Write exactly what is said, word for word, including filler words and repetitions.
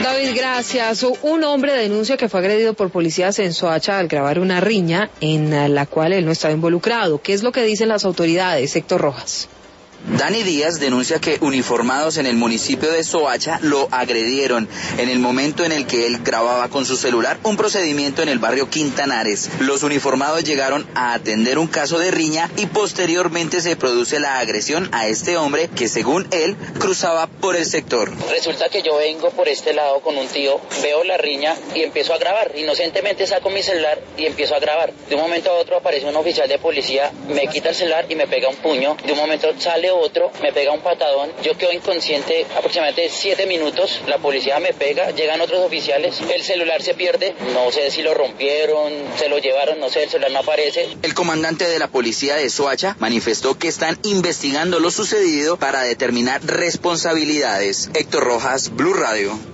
David, gracias. Un hombre denuncia que fue agredido por policías en Soacha al grabar una riña en la cual él no estaba involucrado. ¿Qué es lo que dicen las autoridades? Héctor Rojas. Dani Díaz denuncia que uniformados en el municipio de Soacha lo agredieron en el momento en el que él grababa con su celular un procedimiento en el barrio Quintanares. Los uniformados llegaron a atender un caso de riña y posteriormente se produce la agresión a este hombre que, según él, cruzaba por el sector. Resulta que yo vengo por este lado con un tío, veo la riña y empiezo a grabar. Inocentemente saco mi celular y empiezo a grabar. De un momento a otro aparece un oficial de policía, me quita el celular y me pega un puño. De un momento sale otro, me pega un patadón, yo quedo inconsciente aproximadamente siete minutos, la policía me pega, llegan otros oficiales, el celular se pierde, no sé si lo rompieron, se lo llevaron, no sé, el celular no aparece. El comandante de la policía de Soacha manifestó que están investigando lo sucedido para determinar responsabilidades. Héctor Rojas, Blue Radio.